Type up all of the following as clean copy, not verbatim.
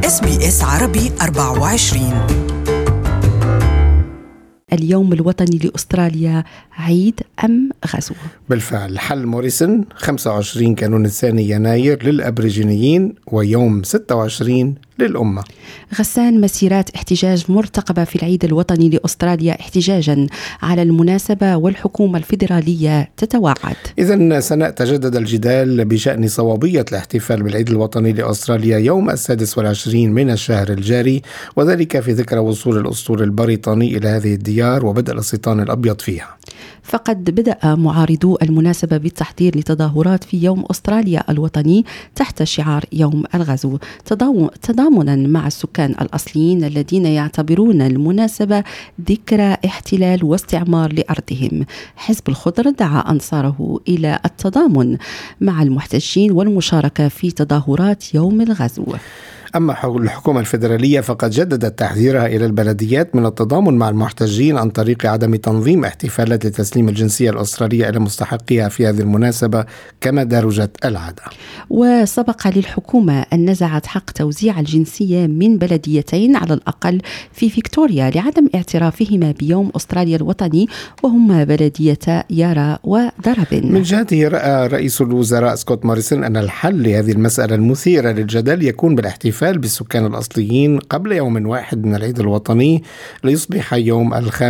SBS عربي 24. اليوم الوطني لأستراليا عيد أم غزو؟ بالفعل حل موريسون 25 كانون الثاني يناير للأبريجينيين ويوم 26 للأمة. غسان، مسيرات احتجاج مرتقبة في العيد الوطني لأستراليا احتجاجا على المناسبة والحكومة الفيدرالية تتوعد. إذن سنة تجدد الجدال بشأن صوابية الاحتفال بالعيد الوطني لأستراليا يوم 26 من الشهر الجاري، وذلك في ذكرى وصول الأسطول البريطاني إلى هذه الديار وبدء الاستيطان الأبيض فيها. فقد بدأ معارضو المناسبة بالتحضير لتظاهرات في يوم أستراليا الوطني تحت شعار يوم الغزو، تضامنا مع السكان الأصليين الذين يعتبرون المناسبة ذكرى احتلال واستعمار لأرضهم. حزب الخضر دعا أنصاره إلى التضامن مع المحتجين والمشاركة في تظاهرات يوم الغزو. أما الحكومة الفيدرالية فقد جددت تحذيرها إلى البلديات من التضامن مع المحتجين عن طريق عدم تنظيم احتفالات لتسليم الجنسية الأسترالية إلى مستحقيها في هذه المناسبة كما درجت العادة. وسبق للحكومة أن نزعت حق توزيع الجنسية من بلديتين على الأقل في فيكتوريا لعدم اعترافهما بيوم أستراليا الوطني، وهما بلديتا يارا ودربن. من جهته رأى رئيس الوزراء سكوت موريسون أن الحل لهذه المسألة المثيرة للجدل يكون بالاحتفال بالسكان الأصليين قبل يوم واحد من العيد الوطني ليصبح يوم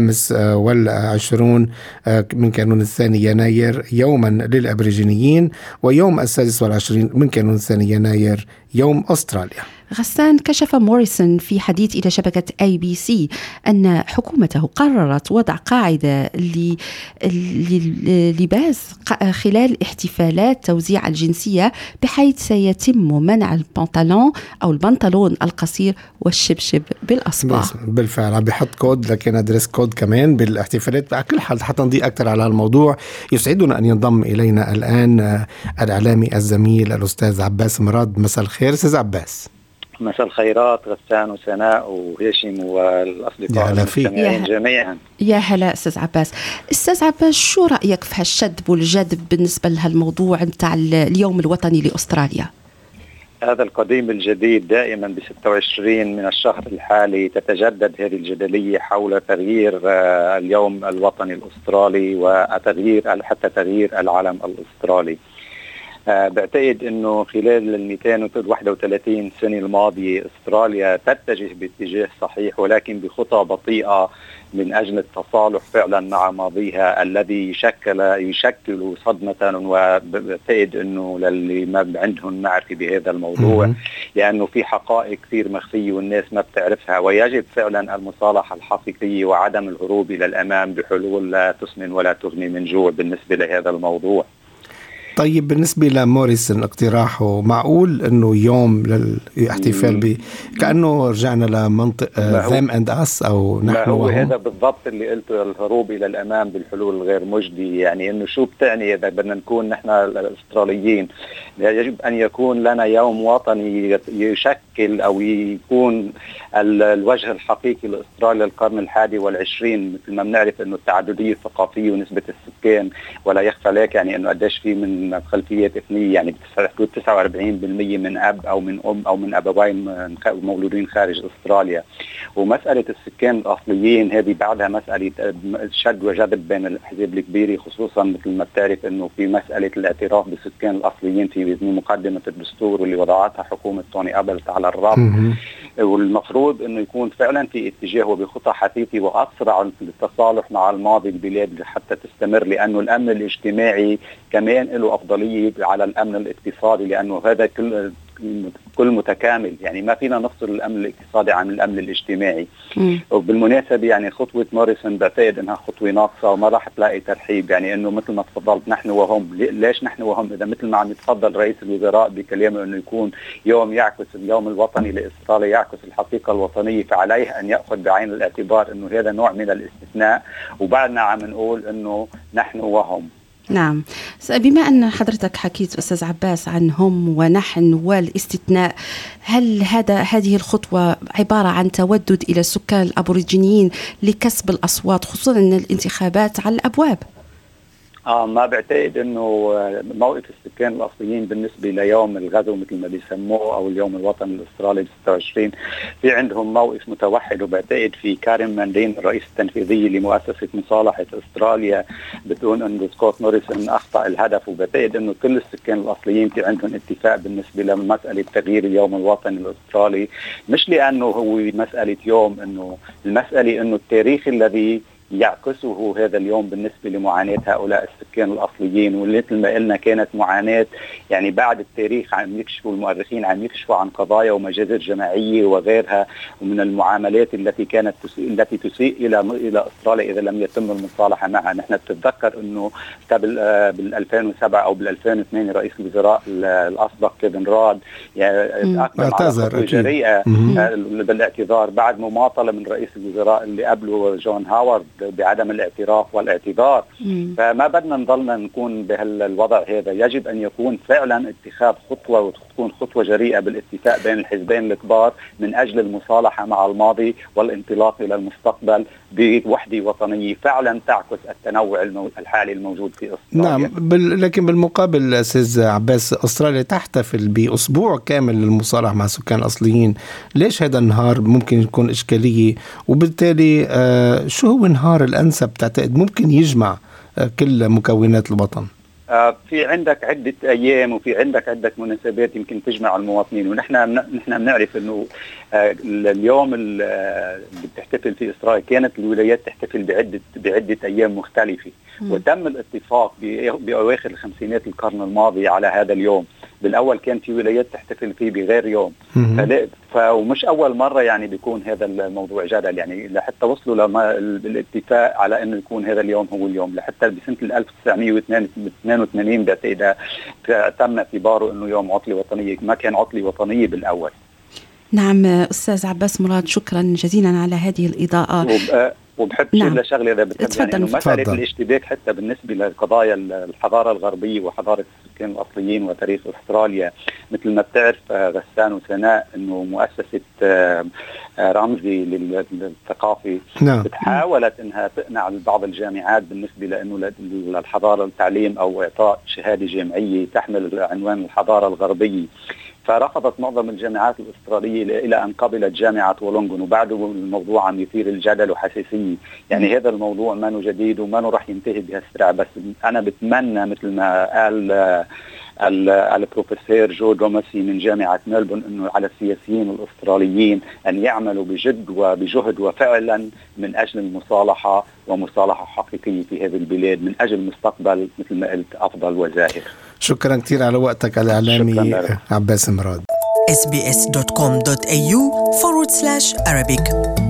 25 من كانون الثاني يناير يوما للأبريجينيين، ويوم 26 من كانون الثاني يناير يوم أستراليا. غسان، كشف موريسون في حديث إلى شبكة ABC أن حكومته قررت وضع قاعدة للباس خلال احتفالات توزيع الجنسية، بحيث سيتم منع البنطلون القصير والشبشب بالأصبع. بالفعل عم بيحط كود، لكن أدرس كود كمان بالاحتفالات. على كل حال حتى نضيء أكثر على الموضوع، يسعدنا أن ينضم إلينا الآن الإعلامي الزميل الأستاذ عباس مراد. مساء الخير أستاذ عباس. مساء الخيرات غسان وسناء وهيشم والأصدقاء المستمعين جميعا. يا هلا أستاذ عباس. أستاذ عباس، شو رأيك في هالشدب والجذب بالنسبة لهالموضوع متاع اليوم الوطني لأستراليا؟ هذا القديم الجديد دائما ب26 من الشهر الحالي تتجدد هذه الجدلية حول تغيير اليوم الوطني الأسترالي وتغيير حتى تغيير العلم الأسترالي. بعتقد أنه خلال 231 سنة الماضية أستراليا تتجه باتجاه صحيح، ولكن بخطى بطيئة من أجل التصالح فعلا مع ماضيها الذي يشكل صدمة. وبعتقد أنه للي ما عندهم معرفة بهذا الموضوع، لأنه في حقائق كثير مخفية والناس ما بتعرفها، ويجب فعلا المصالحة الحقيقية وعدم الهروب إلى الأمام بحلول لا تسمن ولا تغني من جوع بالنسبة لهذا الموضوع. طيب، بالنسبة لموريسون اقتراحه معقول أنه يوم للاحتفال كأنه رجعنا لمنطق them and us أو نحن وهم؟ هذا بالضبط اللي قلته، الهروب إلى الأمام بالحلول الغير مجدي. يعني أنه شو بتعني إذا بدنا نكون نحن الأستراليين يجب أن يكون لنا يوم وطني يشكل أو يكون الوجه الحقيقي لأستراليا القرن 21. مثل ما بنعرف أنه التعددية الثقافية ونسبة السكان ولا يخفى عليك يعني أنه قديش في من خلفيات إثنية، يعني حدود 49% من أب أو من أم أو من أبوين مولودين خارج أستراليا. ومسألة السكان الأصليين هذه بعدها مسألة شد وجذب بين الأحزاب الكبيرة، خصوصا مثل ما بتعرف أنه في مسألة الاعتراف بالسكان الأصليين في مقدمة الدستور واللي وضعتها حكومة توني أبلت على الرب. والمفروض أنه يكون فعلا في اتجاه وبخطى حثيثة وأسرع للتصالح مع الماضي البلاد حتى تستمر، لأنه الأمن الاجتماعي كمان له أفضلية على الأمن الاقتصادي، لأنه هذا كل متكامل. يعني ما فينا نفصل الأمن الاقتصادي عن الأمن الاجتماعي. وبالمناسبة يعني خطوة موريسون بعتقد أنها خطوة ناقصة وما راح تلاقي ترحيب. يعني أنه مثل ما تفضلت نحن وهم، ليش نحن وهم؟ إذا مثل ما عم يتفضل رئيس الوزراء بكلامه أنه يكون يوم يعكس اليوم الوطني لإستراليا يعكس الحقيقة الوطنية، فعليه أن يأخذ بعين الاعتبار أنه هذا نوع من الاستثناء، وبعدنا عم نقول أنه نحن وهم. نعم، بما أن حضرتك حكيت أستاذ عباس عن هم ونحن والاستثناء، هل هذه الخطوة عبارة عن تودد إلى السكان الأبوريجينيين لكسب الأصوات، خصوصا أن الانتخابات على الأبواب؟ ما بعتقد انه موقف السكان الاصليين بالنسبه ليوم الغزو مثل ما بيسموه او اليوم الوطني الاسترالي 26 في عندهم موقف متوحد. وبعتقد في كارين ماندين الرئيس التنفيذي لمؤسسه مصالحه استراليا بتقول انه سكوت موريسون اخطا الهدف. وبعتقد انه كل السكان الاصليين في عندهم اتفاق بالنسبه لمساله تغيير اليوم الوطني الاسترالي، مش لانه هو مساله يوم، انه المساله انه التاريخ الذي يعكسه هذا اليوم بالنسبة لمعاناة هؤلاء السكان الأصليين، واللي مثل ما قلنا كانت معاناة يعني بعد التاريخ عم يكشفوا المؤرخين عم يكشفوا عن قضايا ومجازر جماعية وغيرها ومن المعاملات التي كانت تسيء إلى أستراليا إذا لم يتم المصالحة معها. نحن بتتذكر أنه بال 2007 أو بال 2002 رئيس الوزراء الأسبق كيفن راد اعتذر جريئة بالاعتذار بعد مماطلة من رئيس الوزراء اللي قبله جون هاورد بعدم الاعتراف والاعتذار. فما بدنا نضلنا نكون بهالوضع هذا، يجب أن يكون فعلا اتخاذ خطوة وتكون خطوة جريئة بالاتفاق بين الحزبين الكبار من أجل المصالحة مع الماضي والانطلاق إلى المستقبل بوحدة وطنية فعلا تعكس التنوع الحالي الموجود في أستراليا. نعم، لكن بالمقابل أستاذ عباس أستراليا تحتفل بأسبوع كامل للمصالحة مع سكان أصليين. ليش هذا النهار ممكن يكون إشكالية؟ وبالتالي شو هو النهار الأنسب تعتقد ممكن يجمع كل مكونات الوطن؟ في عندك عدة أيام وفي عندك عدة مناسبات يمكن تجمع المواطنين، ونحن بنعرف أنه اليوم اللي بتحتفل في إسرائيل كانت الولايات تحتفل بعدة أيام مختلفة، وتم الاتفاق بأواخر الخمسينات القرن الماضي على هذا اليوم. بالأول كان في ولايات تحتفل فيه بغير يوم، ومش أول مرة يعني بيكون هذا الموضوع جدل، يعني لحتى وصلوا بالاتفاق على أنه يكون هذا اليوم هو اليوم، لحتى بسنة 1982 بعتقد تم اعتباره أنه يوم عطلة وطنية، ما كان عطلة وطنية بالأول. نعم أستاذ عباس مراد، شكرا جزيلا على هذه الإضاءة. وبحب شيء لشغله اذا بتفضل انه مساله الاشتباك حتى بالنسبه لقضايا الحضاره الغربيه وحضاره السكان الاصليين وتاريخ استراليا. مثل ما بتعرف غسان وسناء انه مؤسسه رمزي للثقافه بتحاولت انها تقنع بعض الجامعات بالنسبه لانه للحضاره التعليم او اعطاء شهاده جامعيه تحمل عنوان الحضاره الغربيه، فرفضت معظم الجامعات الأسترالية إلى أن قبلت جامعة وولونغون، وبعده الموضوع عم يثير الجدل وحساسية. يعني هذا الموضوع ما جديد وما راح ينتهي بهالسرعة، بس أنا بتمنى مثل ما قال البروفيسور جو دوماسي من جامعة ملبون أنه على السياسيين الأستراليين أن يعملوا بجد وبجهد وفعلا من أجل المصالحة ومصالحة حقيقية في هذه البلاد من أجل مستقبل مثل ما قلت أفضل وزاهر. شكرا كثير على وقتك الإعلامي عباس مراد. sbs.com.au/Arabic